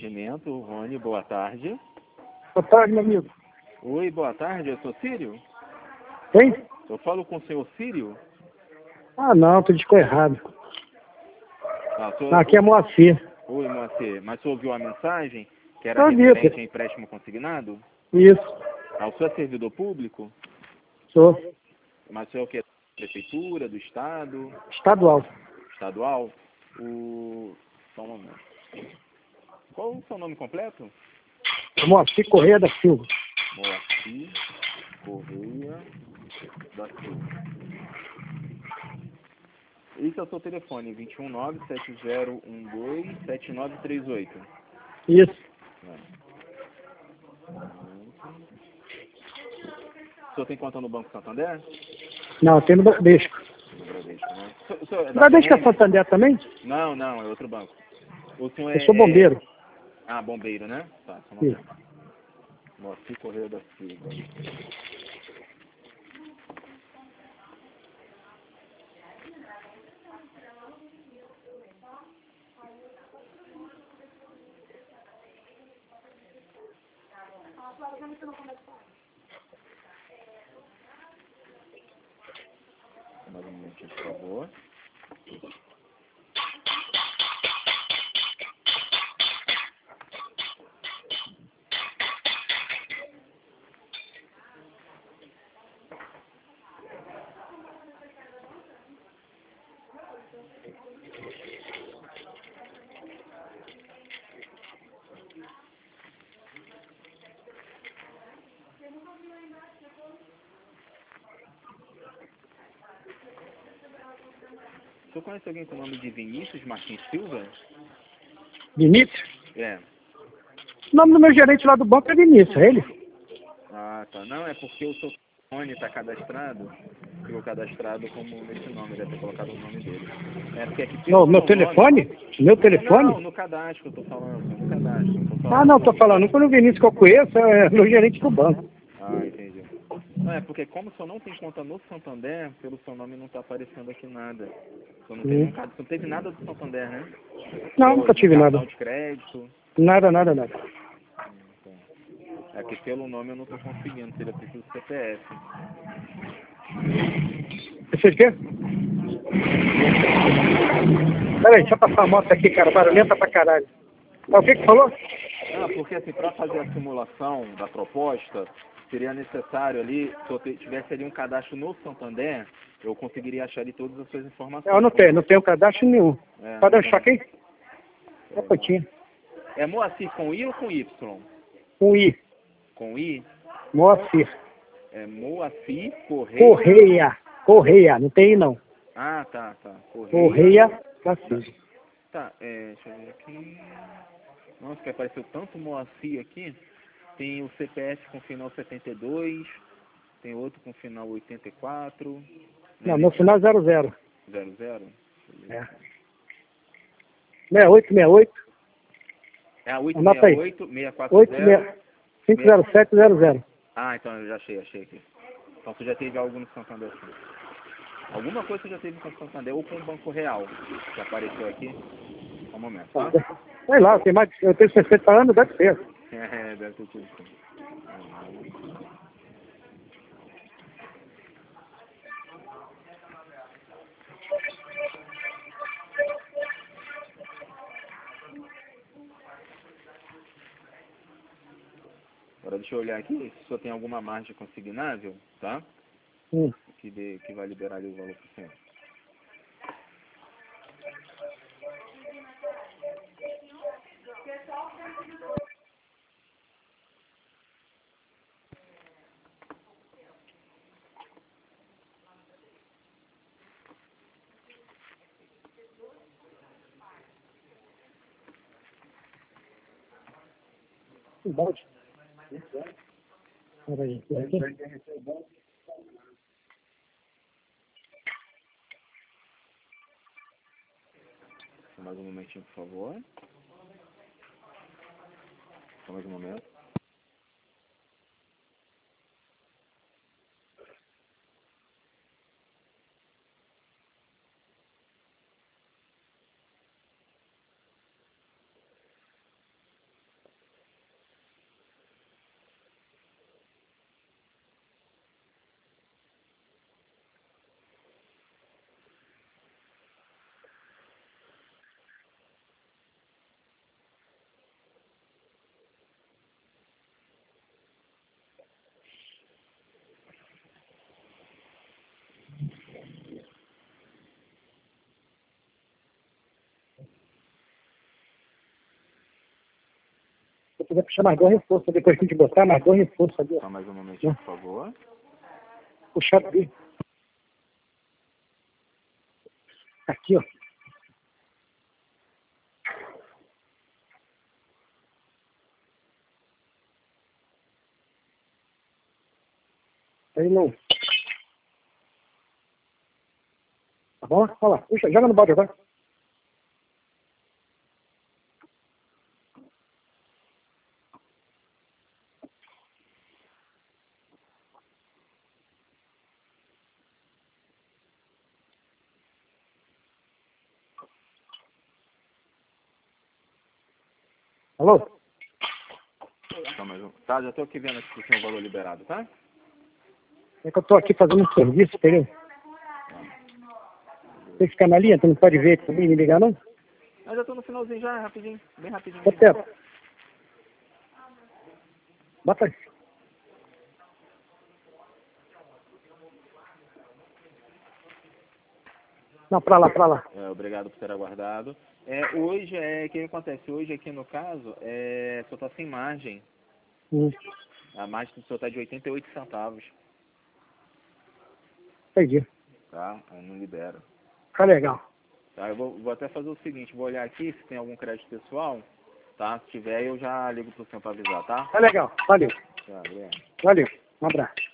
atendimento, Rony, boa tarde. Boa tarde, meu amigo. Oi, boa tarde, eu sou Círio? Quem? Eu falo com o senhor Círio? Ah, não, tu discou errado. Aqui é Moacir. Oi, Moacir, mas você ouviu a mensagem que era Eu vi, referente a empréstimo consignado? Isso, O senhor é servidor público? sou. Mas o senhor é o que? Da prefeitura, do estado? Estadual. Estadual? Só um momento. Qual o seu nome completo? Moacir Correia da Silva. Moacir Correia da Silva. Esse é o seu telefone, 219-7012-7938. Isso. O senhor tem conta no Banco Santander? Não, tem no Bradesco. No Bradesco, né? O senhor é da Bradesco é PM? Santander também? Não, não, é outro banco. O senhor Eu sou bombeiro. Ah, bombeiro, né? Tá, só um Isso. momento. Moacir Correia da Silva. Mais um momentinho, por favor. O senhor conhece alguém com o nome de Vinícius Martins Silva? Vinícius? É. O nome do meu gerente lá do banco é Vinícius, é ele? Ah, tá. Não, é porque o seu telefone está cadastrado, ficou cadastrado como nesse nome, deve ter colocado o nome dele. É porque aqui pelo Não, meu seu telefone? nome... Meu telefone? Não, no cadastro que eu tô falando, no cadastro. Tô Ah, falando não, tô com... falando com o Vinícius que eu conheço, é meu gerente do banco. Ah, entendi. Não, é porque como o senhor não tem conta no Santander, pelo seu nome não está aparecendo aqui nada. O senhor não teve, você não teve nada do Santander, né? Não, nunca tive nada. Cartão de crédito. Nada, nada, nada. Então, é que pelo nome eu não estou conseguindo, seria preciso CPF. Você quer? Peraí, deixa eu passar a moto aqui, cara, barulhenta pra caralho. Ah, o que falou? Ah, porque assim, para fazer a simulação da proposta, seria necessário ali, se eu tivesse ali um cadastro no Santander, eu conseguiria achar ali todas as suas informações. Eu não tenho cadastro nenhum. Pode deixar aqui? É pouquinho. É Moacir com I ou com Y? Com I. Com I? Moacir. É Moacir Correia. Correia, não tem I não. Ah, tá. Correia da Silva. Tá, deixa eu ver aqui. Nossa, que apareceu tanto Moacir aqui. Tem o CPF com final 72, tem outro com final 84. Não, meu final é 00. 00? É. 6868. É a Anota aí. 868 50700. Ah, então eu já achei aqui. Então você já teve algo no Santander assim. Alguma coisa você já teve com o Santander ou com o Banco Real, que apareceu aqui. Só um momento, tá? Sei lá, tem mais, eu tenho 60 anos, deve ser. Deve ter tido sim. Agora deixa eu olhar aqui se o senhor tem alguma margem consignável, tá? Que vai liberar ali o valor pro senhor. Balde. Peraí, Mais um momentinho, por favor. Só mais um momento. Se quiser puxar mais 2 reforços, depois que a gente botar mais 2 reforços ali, ó. Só mais um momentinho, por favor. Puxar aqui. Aqui, ó. Aí não. Tá bom? Olha lá. Puxa, joga no balde agora. Alô? Só mais um. Tá, já tô aqui vendo aqui se tem o valor liberado, tá? É que eu tô aqui fazendo um serviço, entendeu? Você fica na linha, tu não pode ver também e me ligar, não? Eu já tô no finalzinho já, rapidinho. Bem rapidinho. Quanto tempo? Bota aí. Não, pra lá, pra lá. Obrigado por ter aguardado. Hoje, o que acontece? Hoje aqui no caso, só tá sem margem. A margem do senhor tá de 88 centavos. Entendi. Tá? Eu não libero. Tá legal. Tá? Eu vou até fazer o seguinte, vou olhar aqui se tem algum crédito pessoal. Tá? Se tiver, eu já ligo pro senhor pra avisar, tá? Tá legal. Valeu. Tá, obrigado. Valeu. Um abraço.